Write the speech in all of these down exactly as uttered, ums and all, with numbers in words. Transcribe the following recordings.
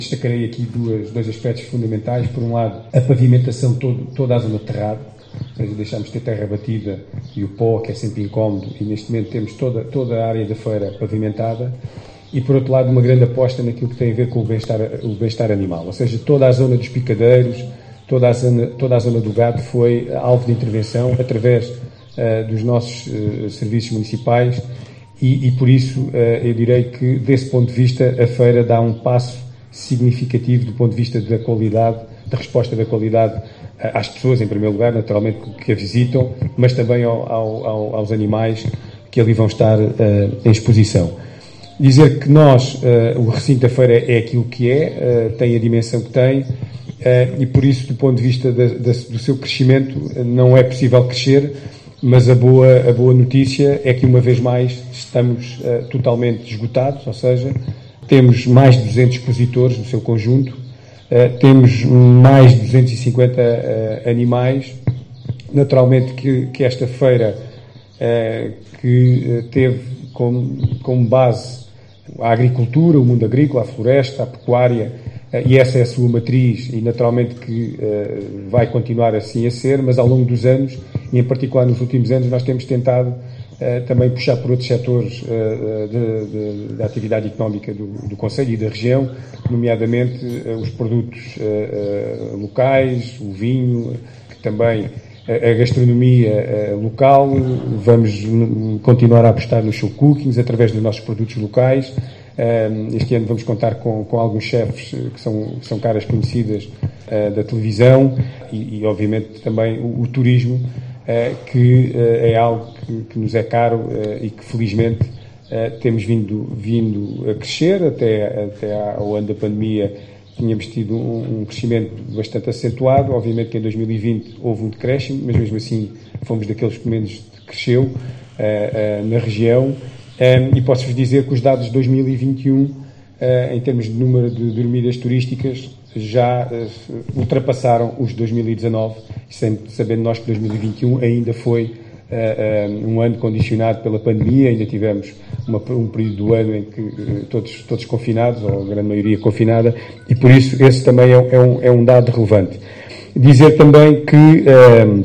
Destacarei aqui duas, dois aspectos fundamentais. Por um lado, a pavimentação todo, toda a zona de terrado, ou seja, deixámos de ter terra batida e o pó, que é sempre incómodo, e neste momento temos toda, toda a área da feira pavimentada. E, por outro lado, uma grande aposta naquilo que tem a ver com o bem-estar, o bem-estar animal, ou seja, toda a zona dos picadeiros, toda a zona, toda a zona do gado foi alvo de intervenção através uh, dos nossos uh, serviços municipais e, e por isso, uh, eu direi que, desse ponto de vista, a feira dá um passo significativo do ponto de vista da qualidade, da resposta da qualidade uh, às pessoas, em primeiro lugar, naturalmente, que a visitam, mas também ao, ao, aos animais que ali vão estar uh, em exposição. Dizer que nós, uh, o recinto da feira é aquilo que é, uh, tem a dimensão que tem, uh, e por isso, do ponto de vista da, da, do seu crescimento, uh, não é possível crescer, mas a boa, a boa notícia é que, uma vez mais, estamos uh, totalmente esgotados, ou seja, temos mais de duzentos expositores no seu conjunto, uh, temos mais de duzentos e cinquenta uh, animais, naturalmente que, que esta feira, uh, que uh, teve como, como base a agricultura, o mundo agrícola, a floresta, a pecuária, e essa é a sua matriz e naturalmente que uh, vai continuar assim a ser, mas ao longo dos anos, e em particular nos últimos anos, nós temos tentado uh, também puxar por outros setores uh, da atividade económica do, do concelho e da região, nomeadamente uh, os produtos uh, uh, locais, o vinho, que também a gastronomia local. Vamos continuar a apostar nos show cookings através dos nossos produtos locais. Este ano vamos contar com, com alguns chefes que são, que são caras conhecidas da televisão e, e obviamente também o, o turismo, que é algo que, que nos é caro e que felizmente temos vindo, vindo a crescer até, até ao ano da pandemia. Tínhamos tido um, um crescimento bastante acentuado. Obviamente que em dois mil e vinte houve um decréscimo, mas mesmo assim fomos daqueles que menos cresceu uh, uh, na região. Um, e posso-vos dizer que os dados de dois mil e vinte e um, uh, em termos de número de dormidas turísticas, já uh, ultrapassaram os de dois mil e dezanove, sempre sabendo nós que dois mil e vinte e um ainda foi uh, um, um ano condicionado pela pandemia, ainda tivemos Uma, um período do ano em que uh, todos, todos confinados, ou a grande maioria confinada, e por isso esse também é, é, um, é um dado relevante. Dizer também que uh,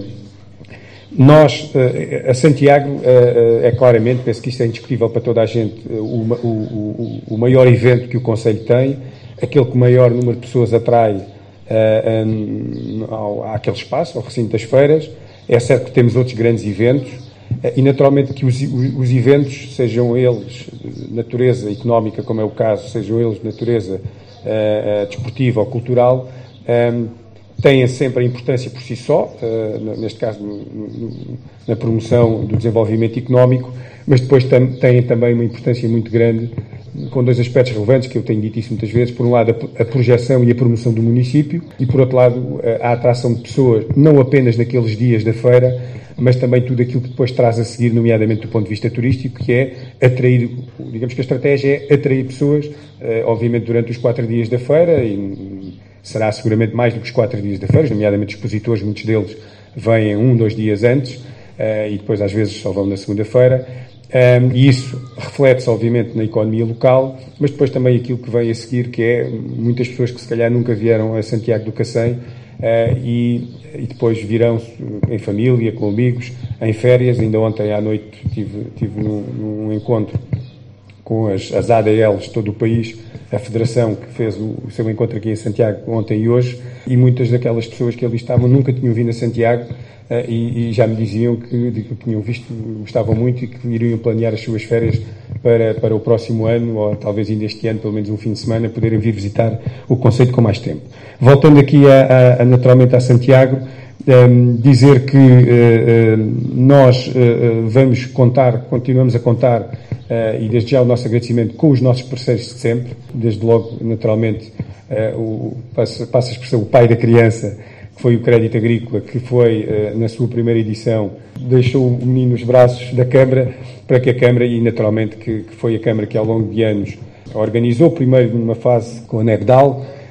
nós, uh, a Santiago, uh, é claramente, penso que isto é indiscutível para toda a gente, uh, o, o, o, o maior evento que o Concelho tem, aquele que o maior número de pessoas atrai uh, um, ao, àquele espaço, ao recinto das feiras. É certo que temos outros grandes eventos, e naturalmente que os, os eventos, sejam eles de natureza económica, como é o caso, sejam eles de natureza uh, uh, desportiva ou cultural, um, têm sempre a importância por si só, uh, neste caso no, no, na promoção do desenvolvimento económico, mas depois tam, têm também uma importância muito grande, com dois aspectos relevantes, que eu tenho dito isso muitas vezes. Por um lado, a, a projeção e a promoção do município, e por outro lado, a, a atração de pessoas, não apenas naqueles dias da feira, mas também tudo aquilo que depois traz a seguir, nomeadamente do ponto de vista turístico, que é atrair, digamos que a estratégia é atrair pessoas, eh, obviamente durante os quatro dias da feira, e será seguramente mais do que os quatro dias da feira, nomeadamente expositores, muitos deles vêm um, dois dias antes, eh, e depois às vezes só vão na segunda-feira, um, e isso reflete-se obviamente na economia local, mas depois também aquilo que vem a seguir, que é muitas pessoas que se calhar nunca vieram a Santiago do Cacém, Uh, e, e depois virão em família, com amigos, em férias. Ainda ontem à noite tive, tive num, num encontro com as, as A D Ls de todo o país, a federação que fez o, o seu encontro aqui em Santiago ontem e hoje, e muitas daquelas pessoas que ali estavam nunca tinham vindo a Santiago, uh, e, e já me diziam que, que tinham visto, gostavam muito e que iriam planear as suas férias para, para o próximo ano, ou talvez ainda este ano, pelo menos um fim de semana, poderem vir visitar o concelho com mais tempo. Voltando aqui a, a, a naturalmente a Santiago, um, dizer que uh, uh, nós uh, vamos contar, continuamos a contar, uh, e desde já o nosso agradecimento com os nossos parceiros de sempre, desde logo, naturalmente, uh, o, passa, passa a expressão, o pai da criança, que foi o Crédito Agrícola, que foi, uh, na sua primeira edição, deixou o menino nos braços da Câmara, para que a Câmara, e naturalmente que, que foi a Câmara que ao longo de anos organizou, primeiro numa fase com a NEBDAL,